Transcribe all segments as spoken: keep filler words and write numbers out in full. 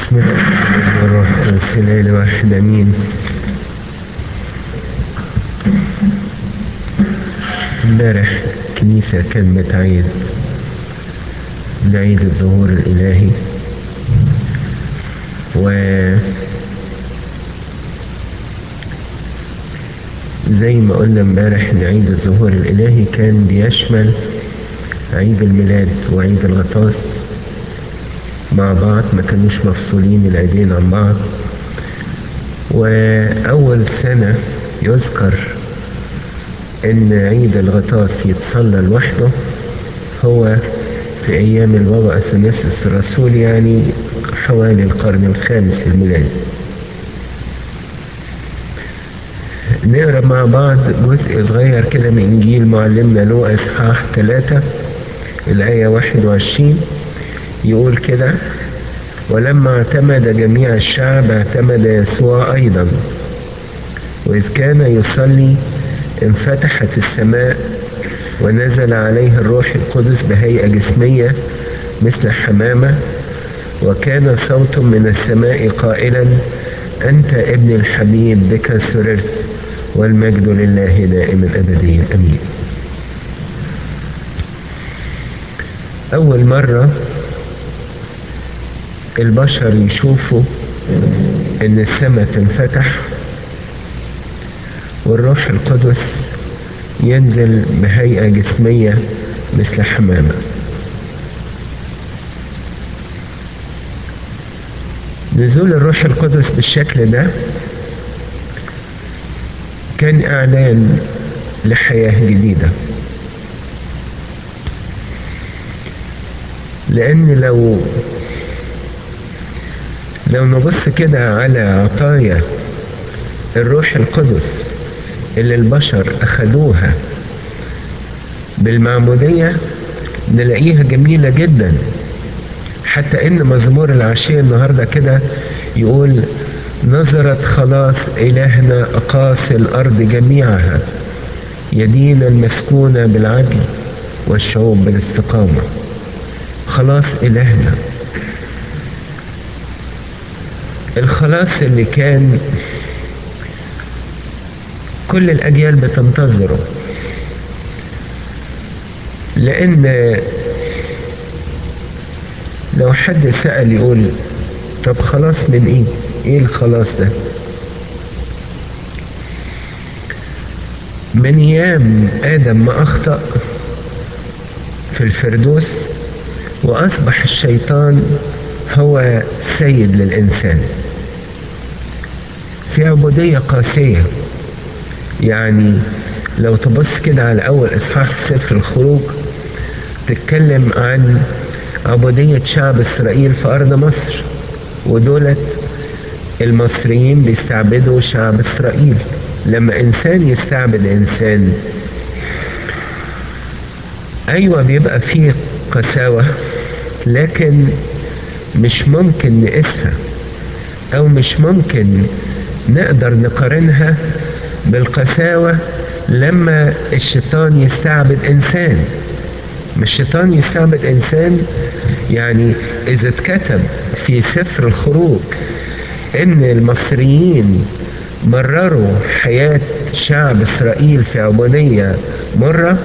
بسم الله والابن والروح القدس الإله الواحد امين. امبارح الكنيسة كانت بتعيد لعيد الظهور الإلهي، و زي ما قلنا امبارح ان عيد الظهور الإلهي كان بيشمل عيد الميلاد وعيد الغطاس مع بعض، ما كانوش مفصولين العيدين عن بعض. وأول سنة يذكر إن عيد الغطاس يتصلى لوحده هو في أيام البابا أثناسيوس الرسول، يعني حوالي القرن الخامس الميلادي. نقرأ مع بعض جزء صغير كده من إنجيل معلمنا لوقا إصحاح ثلاثة الآية واحد وعشرين. يقول كده: ولما اعتمد جميع الشعب اعتمد يسوع أيضا، وإذ كان يصلي انفتحت السماء ونزل عليه الروح القدس بهيئة جسمية مثل حمامة، وكان صوت من السماء قائلا: أنت ابن الحبيب بك سررت، والمجد لله دائما أبديا أمين. أول مرة البشر يشوفوا إن السماء تنفتح والروح القدس ينزل بهيئة جسمية مثل حمامة. نزول الروح القدس بالشكل ده كان إعلان لحياة جديدة، لأن لو لو نبص كده على عطايا الروح القدس اللي البشر أخذوها بالمعمودية نلاقيها جميلة جدا، حتى إن مزمور العشية النهاردة كده يقول: نظرت خلاص إلهنا أقاصي الأرض جميعها، يدين المسكونة بالعدل والشعوب بالاستقامة. خلاص إلهنا، الخلاص اللي كان كل الأجيال بتنتظره. لأن لو حد سأل يقول: طب خلاص من إيه؟ إيه الخلاص ده؟ من أيام آدم ما أخطأ في الفردوس وأصبح الشيطان هو سيد للإنسان في عبودية قاسية. يعني لو تبص كده على أول إصحاح في سفر الخروج تتكلم عن عبودية شعب إسرائيل في أرض مصر، ودولت المصريين بيستعبدوا شعب إسرائيل. لما إنسان يستعبد إنسان، أيوة بيبقى فيه قساوة، لكن مش ممكن نقيسها أو مش ممكن نقدر نقارنها بالقساوة لما الشيطان يستعبد إنسان. مش الشيطان يستعبد إنسان، يعني إذا اتكتب في سفر الخروج إن المصريين مرروا حياة شعب إسرائيل في عبودية مرة،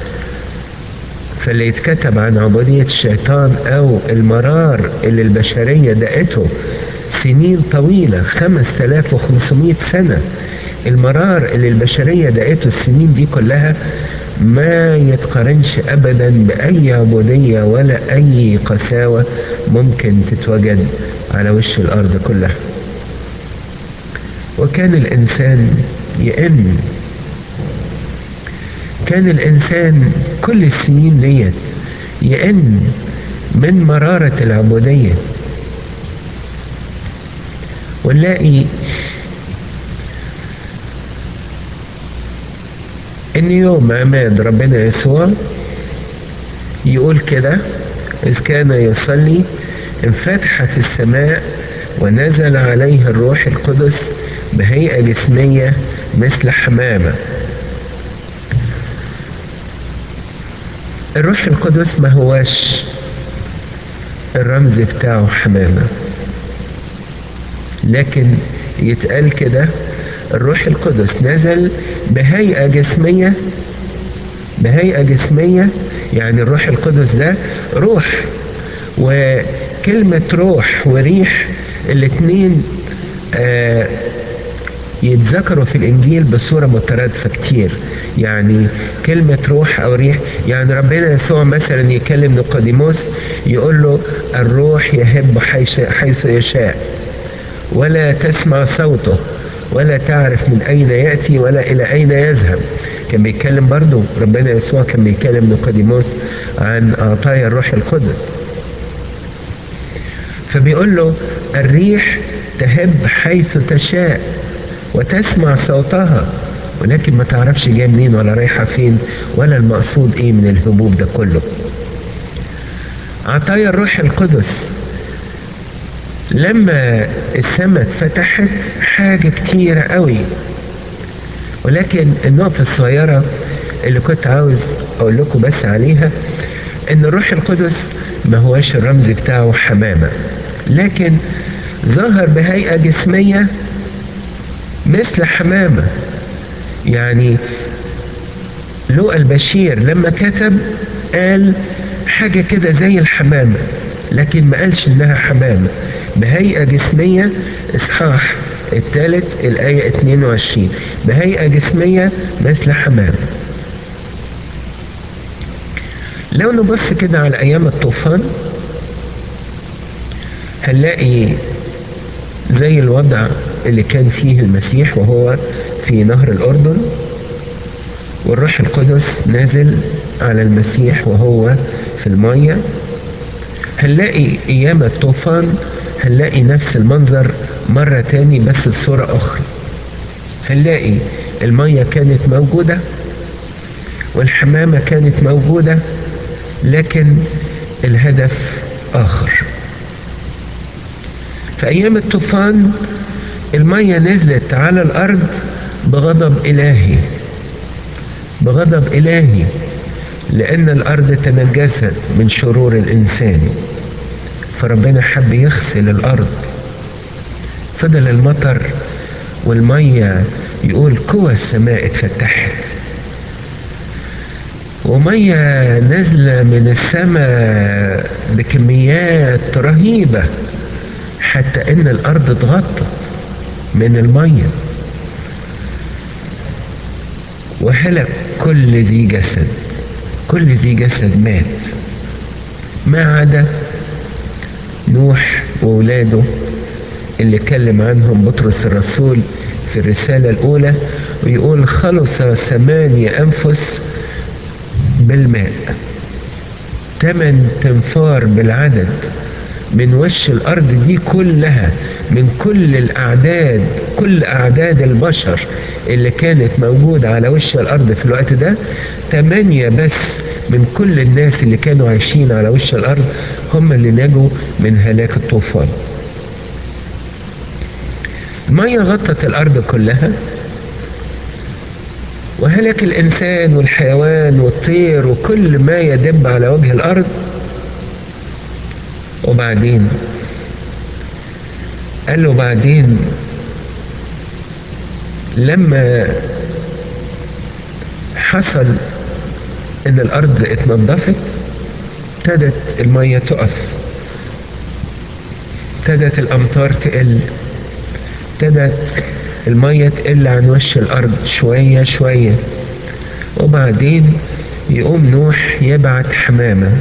فاللي يتكتب عن عبودية الشيطان أو المرار اللي البشرية دقته سنين طويلة، خمس آلاف وخمسمائة سنة، المرار اللي البشرية دقته السنين دي كلها ما يتقارنش أبدا بأي عبودية ولا أي قساوة ممكن تتوجد على وش الأرض كلها. وكان الإنسان يئن، كان الإنسان كل السنين ديت يئن من مرارة العبودية. ونلاقي إن يوم عماد ربنا يسوع يقول كده: إذ كان يصلي انفتحت السماء ونزل عليه الروح القدس بهيئة جسمية مثل حمامة. الروح القدس ما هواش الرمز بتاعه حمامة، لكن يتقال كده الروح القدس نزل بهيئة جسمية. بهيئة جسمية يعني الروح القدس ده روح، وكلمة روح وريح الاتنين آه يتذكروا في الإنجيل بصورة مترادفة كتير. يعني كلمة روح أو ريح، يعني ربنا يسوع مثلا يكلم نيقوديموس يقول له الروح يهب حيث يشاء ولا تسمع صوته ولا تعرف من أين يأتي ولا إلى أين يذهب. كان بيتكلم برضو ربنا يسوع كان بيتكلم نيقوديموس عن عطايا الروح القدس، فبيقول له الريح تهب حيث تشاء وتسمع صوتها ولكن ما تعرفش جايه منين ولا رايحه فين ولا المقصود ايه من الهبوب ده كله. عطايا الروح القدس لما السماء اتفتحت حاجه كتيره قوي، ولكن النقطه الصغيره اللي كنت عاوز اقول لكم بس عليها ان الروح القدس ما هواش الرمز بتاعه حمامه، لكن ظهر بهيئه جسميه مثل حمامه. يعني لوقا البشير لما كتب قال حاجة كده زي الحمامة، لكن ما قالش انها حمامة. بهيئة جسمية، اصحاح الثالث الآية اتنين وعشرين، بهيئة جسمية مثل حمامة. لو نبص كده على أيام الطوفان هنلاقي زي الوضع اللي كان فيه المسيح وهو في نهر الأردن، والروح القدس نازل على المسيح وهو في المية. هنلاقي أيام الطوفان هنلاقي نفس المنظر مرة تاني بس بصورة أخرى. هنلاقي المية كانت موجودة والحمامة كانت موجودة، لكن الهدف آخر. في أيام الطوفان المية نزلت على الأرض بغضب إلهي، بغضب إلهي، لأن الأرض تنجست من شرور الإنسان، فربنا حب يغسل الأرض. فضل المطر والمية يقول قوى السماء اتفتحت، ومية نازلة من السماء بكميات رهيبة حتى إن الأرض اتغطت من المية، وهلك كل ذي جسد. كل ذي جسد مات ما عدا نوح وولاده اللي اتكلم عنهم بطرس الرسول في الرسالة الأولى، ويقول خلص ثمانية أنفس بالماء، ثمان تنفار بالعدد من وش الأرض دي كلها، من كل الأعداد، كل أعداد البشر اللي كانت موجودة على وش الأرض في الوقت ده، ثمانية بس من كل الناس اللي كانوا عايشين على وش الأرض هم اللي نجوا من هلاك الطوفان. المية غطت الأرض كلها وهلك الإنسان والحيوان والطير وكل ما يدب على وجه الأرض. وبعدين قال له بعدين لما حصل ان الارض اتنضفت ابتدت المية تقف، ابتدت الامطار تقل، ابتدت المية تقل عن وش الارض شوية شوية. وبعدين يقوم نوح يبعت حمامة،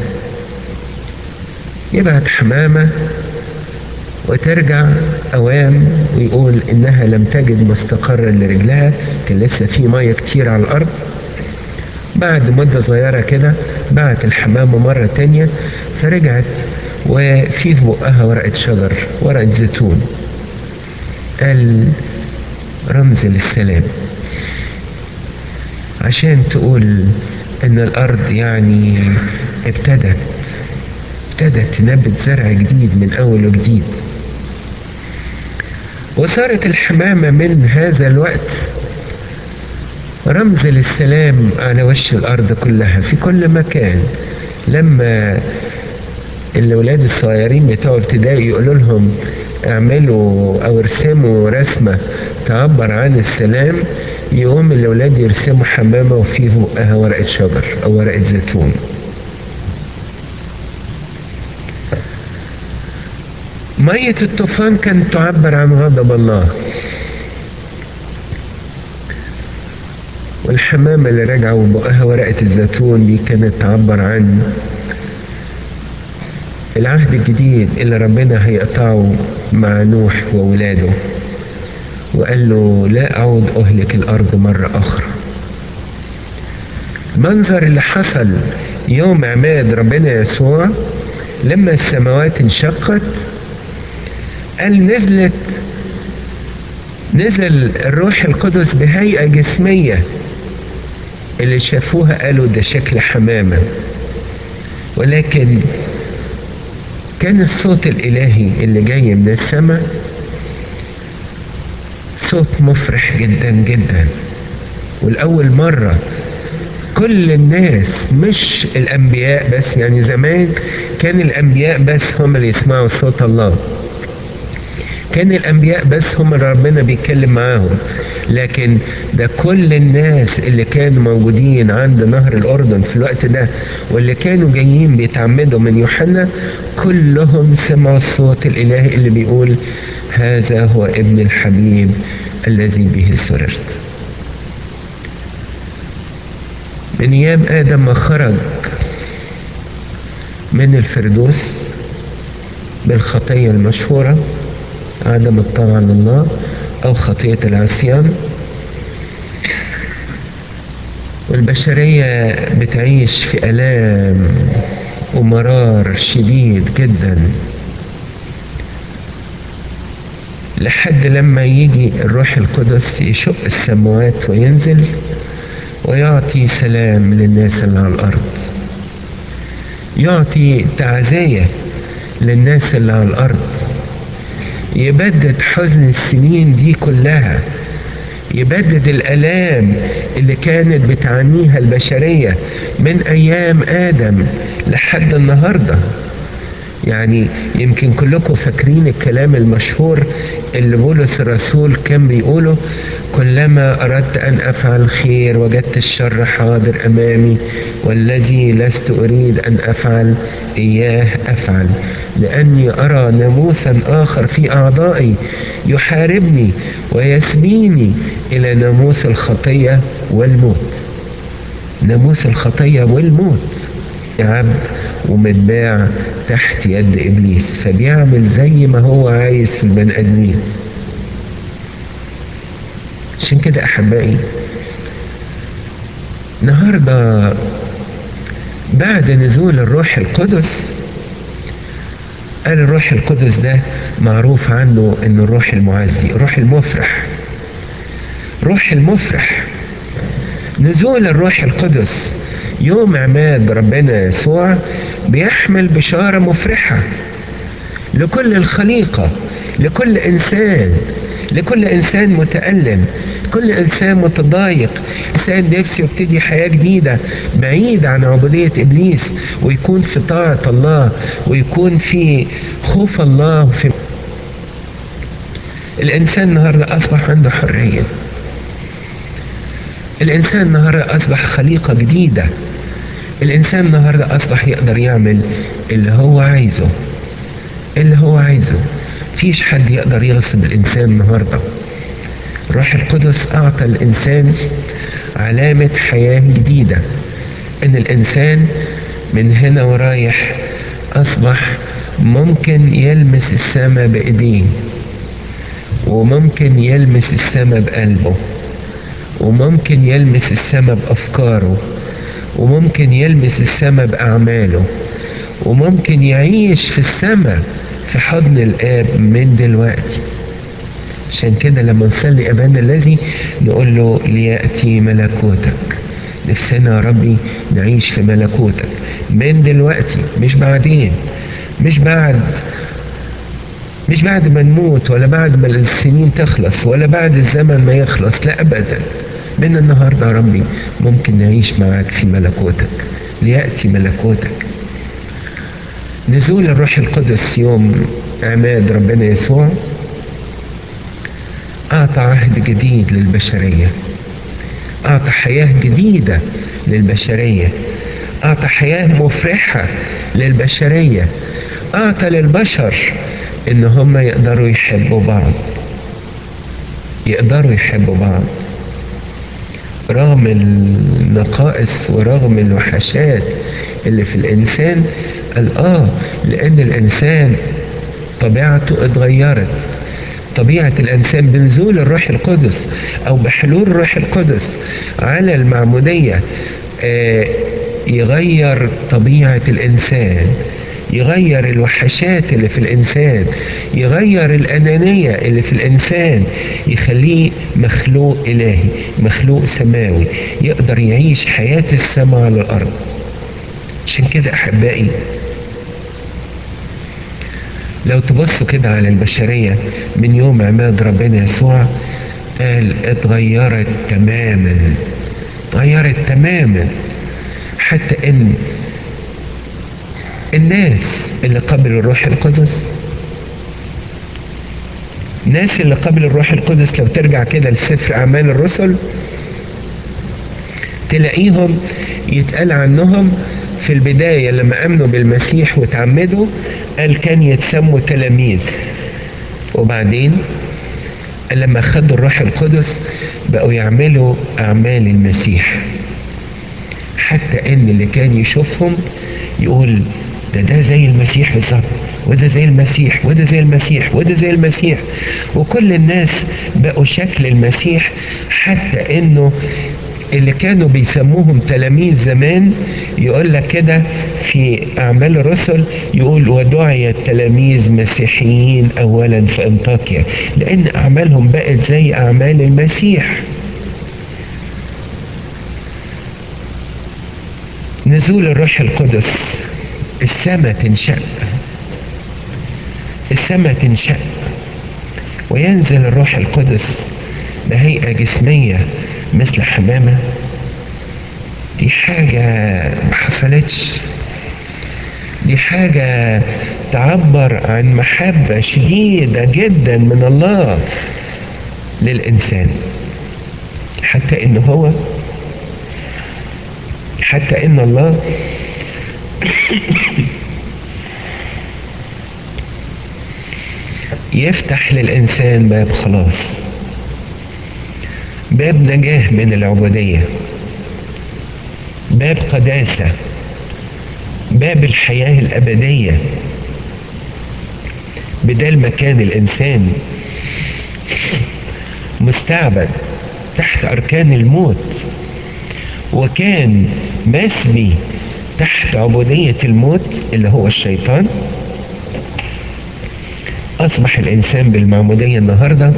يبعت حمامة وترجع أوام ويقول إنها لم تجد مستقرا لرجلها، كان لسه في مية كتير على الأرض. بعد مدة صغيرة كده بعت الحمامة مرة تانية، فرجعت وفي في بقها ورقة شجر، ورقة زيتون، قال رمز للسلام، عشان تقول إن الأرض يعني ابتدت ابتدت تنبت زرع جديد من أول وجديد. وصارت الحمامة من هذا الوقت رمز للسلام على وش الأرض كلها في كل مكان. لما الأولاد الصغيرين بتوع ابتدائي يقولوا لهم اعملوا او ارسموا رسمة تعبر عن السلام، يقوم الاولاد يرسموا حمامة وفيه فوقها ورقة شجر او ورقة زيتون. مية الطوفان كانت تعبر عن غضب الله، والحمامة اللي راجعة وبقها ورقة الزيتون دي كانت تعبر عن العهد الجديد اللي ربنا هيقطعه مع نوح وولاده، وقال له لا أعود أهلك الأرض مرة أخرى. المنظر اللي حصل يوم عماد ربنا يسوع لما السماوات انشقت، قال نزلت نزل الروح القدس بهيئة جسمية، اللي شافوها قالوا ده شكل حمامة، ولكن كان الصوت الإلهي اللي جاي من السماء صوت مفرح جدا جدا. والأول مرة كل الناس مش الأنبياء بس، يعني زمان كان الأنبياء بس هم اللي يسمعوا صوت الله، كان الأنبياء بس هم اللي ربنا بيتكلم معاهم، لكن ده كل الناس اللي كانوا موجودين عند نهر الأردن في الوقت ده واللي كانوا جايين بيتعمدوا من يوحنا كلهم سمعوا الصوت الإلهي اللي بيقول هذا هو ابن الحبيب الذي به سررت. من أيام آدم ما خرج من الفردوس بالخطية المشهورة عدم الطاعة لله أو خطية العصيان، والبشرية بتعيش في آلام ومرار شديد جدا لحد لما يجي الروح القدس يشق السماوات وينزل ويعطي سلام للناس اللي على الأرض، يعطي تعزية للناس اللي على الأرض، يبدد حزن السنين دي كلها، يبدد الآلام اللي كانت بتعانيها البشرية من أيام آدم لحد النهاردة. يعني يمكن كلكم فاكرين الكلام المشهور اللي بولس الرسول كان بيقوله كلما أردت أن أفعل خير وجدت الشر حاضر أمامي، والذي لست أريد أن أفعل إياه أفعل، لأني أرى ناموسا آخر في أعضائي يحاربني ويسبيني إلى ناموس الخطية والموت. ناموس الخطية والموت، عبد ومتباع تحت يد إبليس، فبيعمل زي ما هو عايز في البني آدمين. عشان كده أحبائي النهارده بعد نزول الروح القدس، قال الروح القدس ده معروف عنه انه الروح المعزي، الروح المفرح، روح المفرح. نزول الروح القدس يوم عماد ربنا يسوع بيحمل بشارة مفرحة لكل الخليقة، لكل إنسان، لكل إنسان متألم، كل إنسان متضايق، إنسان نفسه يبتدي حياة جديدة بعيد عن عبودية إبليس ويكون في طاعة الله ويكون في خوف الله. في الإنسان النهاردة أصبح عنده حرية، الإنسان النهاردة أصبح خليقة جديدة، الإنسان النهاردة أصبح يقدر يعمل اللي هو عايزه، اللي هو عايزه. فيش حد يقدر يغصب الإنسان النهاردة. روح القدس أعطى الإنسان علامة حياة جديدة، إن الإنسان من هنا ورايح أصبح ممكن يلمس السماء بإيديه، وممكن يلمس السماء بقلبه، وممكن يلمس السماء بأفكاره، وممكن يلمس السماء بأعماله، وممكن يعيش في السماء في حضن الآب من دلوقتي. عشان كده لما نصلي أبانا الذي نقول له ليأتي ملكوتك، نفسنا يا ربي نعيش في ملكوتك من دلوقتي، مش بعدين، مش بعد مش بعد ما نموت، ولا بعد ما السنين تخلص، ولا بعد الزمن ما يخلص، لا أبدا، من النهارده يا ربي ممكن نعيش معاك في ملكوتك. ليأتي ملكوتك. نزول الروح القدس يوم عماد ربنا يسوع أعطى عهد جديد للبشرية، أعطى حياة جديدة للبشرية، أعطى حياة مفرحة للبشرية، أعطى للبشر إن هم يقدروا يحبوا بعض، يقدروا يحبوا بعض رغم النقائص ورغم الوحشات اللي في الإنسان. قال آه لأن الإنسان طبيعته اتغيرت. طبيعة الإنسان بنزول الروح القدس أو بحلول الروح القدس على المعمودية آه يغير طبيعة الإنسان، يغير الوحشات اللي في الإنسان، يغير الأنانية اللي في الإنسان، يخليه مخلوق إلهي، مخلوق سماوي، يقدر يعيش حياة السماء على الأرض. عشان كده أحبائي لو تبصوا كده على البشرية من يوم عماد ربنا يسوع، قال اتغيرت تماما، اتغيرت تماما، حتى ان الناس اللي قبلوا الروح القدس، الناس اللي قبلوا الروح القدس لو ترجع كده لسفر اعمال الرسل تلاقيهم يتقال عنهم في البداية لما امنوا بالمسيح وتعمدوا قال كان يتسموا تلاميذ، وبعدين لما خدوا الروح القدس بقوا يعملوا اعمال المسيح، حتى ان اللي كان يشوفهم يقول ده ده زي المسيح بالظبط، وده زي المسيح، وده زي المسيح، وده زي المسيح، وكل الناس بقوا شكل المسيح. حتى انه اللي كانوا بيسموهم تلاميذ زمان يقول لك كده في اعمال الرسل، يقول ودعي التلاميذ مسيحيين اولا في انطاكيا، لان اعمالهم بقت زي اعمال المسيح. نزول الروح القدس، السماء تنشق، السماء تنشق وينزل الروح القدس بهيئة جسمية مثل حمامة. دي حاجة ما حصلتش، دي حاجة تعبر عن محبة شديدة جدا من الله للإنسان، حتى إن هو حتى إن الله يفتح للإنسان باب خلاص، باب نجاة من العبودية، باب قداسة، باب الحياة الأبدية، بدل ما كان الإنسان مستعبد تحت أركان الموت وكان مسبي تحت عبودية الموت اللي هو الشيطان، أصبح الإنسان بالمعمودية النهاردة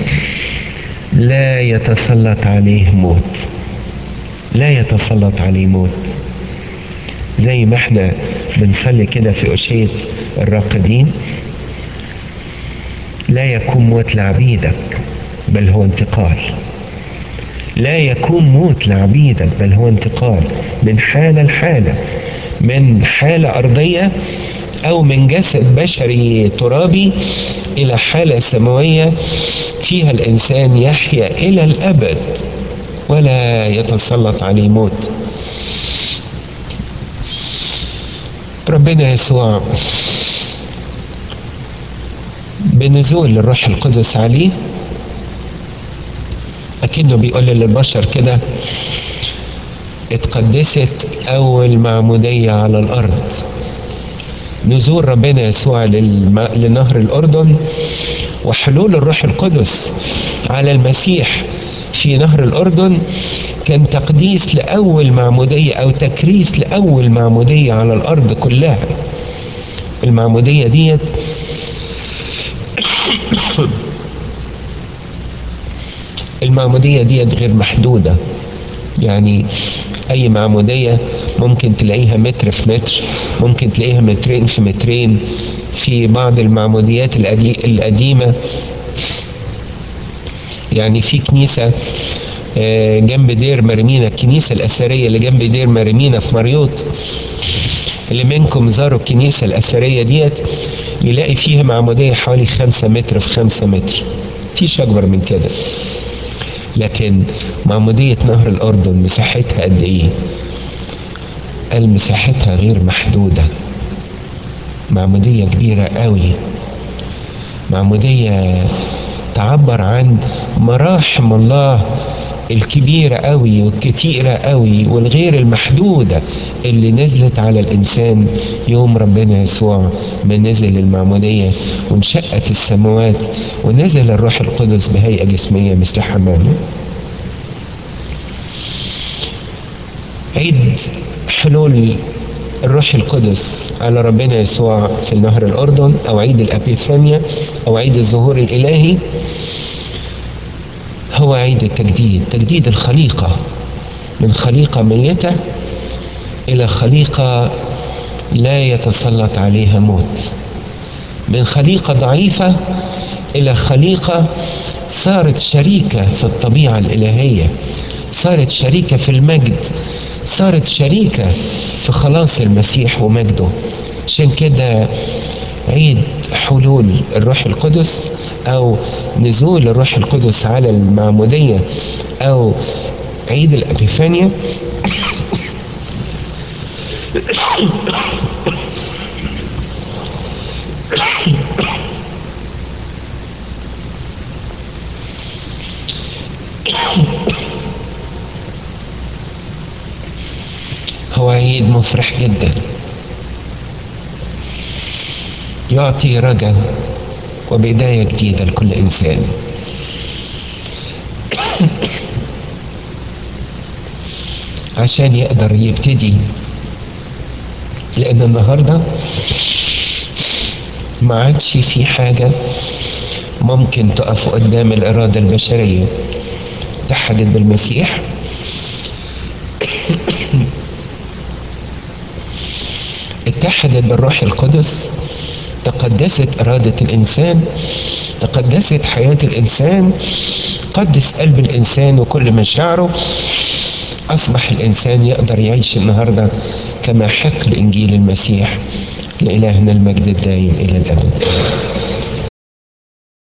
لا يتسلط عليه موت، لا يتسلط عليه موت. زي ما احنا بنصلي كده في أشية الراقدين، لا يكون موت لعبيدك بل هو انتقال، لا يكون موت لعبيدك بل هو انتقال من حالة لحالة، من حالة أرضية أو من جسد بشري ترابي إلى حالة سماوية فيها الإنسان يحيا إلى الأبد ولا يتسلط عليه موت. ربنا يسوع بنزول الروح القدس عليه أكنه بيقول للبشر كده اتقدست أول معمودية على الأرض. نزول ربنا يسوع للم... لنهر الأردن وحلول الروح القدس على المسيح في نهر الأردن كان تقديس لأول معمودية أو تكريس لأول معمودية على الأرض كلها. المعمودية ديت المعمودية ديت غير محدودة، يعني أي معمودية ممكن تلاقيها متر في متر، ممكن تلاقيها مترين في مترين. في بعض المعموديات القديمة يعني في كنيسة جنب دير مريمينا، الكنيسة الأثرية اللي جنب دير مريمينا في مريوط، اللي منكم زاروا الكنيسة الأثرية ديت يلاقي فيها معمودية حوالي خمسة متر في خمسة متر، فيش أكبر من كده. لكن معمودية نهر الأردن مساحتها قد إيه؟ قال مساحتها غير محدودة، معمودية كبيرة قوي، معمودية تعبر عن مراحم الله الكبيرة قوي والكتيرة قوي والغير المحدودة اللي نزلت على الإنسان يوم ربنا يسوع ما نزل المعمودية وانشقت السماوات ونزل الروح القدس بهيئة جسمية مثل حمامة. عيد حلول الروح القدس على ربنا يسوع في نهر الأردن، أو عيد الأبيفانيا، أو عيد الظهور الإلهي، هو عيد التجديد، تجديد الخليقة من خليقة ميتة إلى خليقة لا يتسلط عليها موت، من خليقة ضعيفة إلى خليقة صارت شريكة في الطبيعة الإلهية، صارت شريكة في المجد، صارت شريكة في خلاص المسيح ومجده. عشان كده عيد حلول الروح القدس أو نزول الروح القدس على المعمودية أو عيد الأبيفانيا هو عيد مفرح جدا، يعطي رجاء وبداية جديدة لكل إنسان. عشان يقدر يبتدي، لأن النهاردة ما عادش في حاجة ممكن تقف قدام الإرادة البشرية. اتحدت بالمسيح، اتحدت بالروح القدس، تقدست إرادة الإنسان، تقدست حياة الإنسان، قدس قلب الإنسان وكل مشاعره. أصبح الإنسان يقدر يعيش النهاردة كما حق بإنجيل المسيح. لإلهنا المجد الدائم إلى الأبد.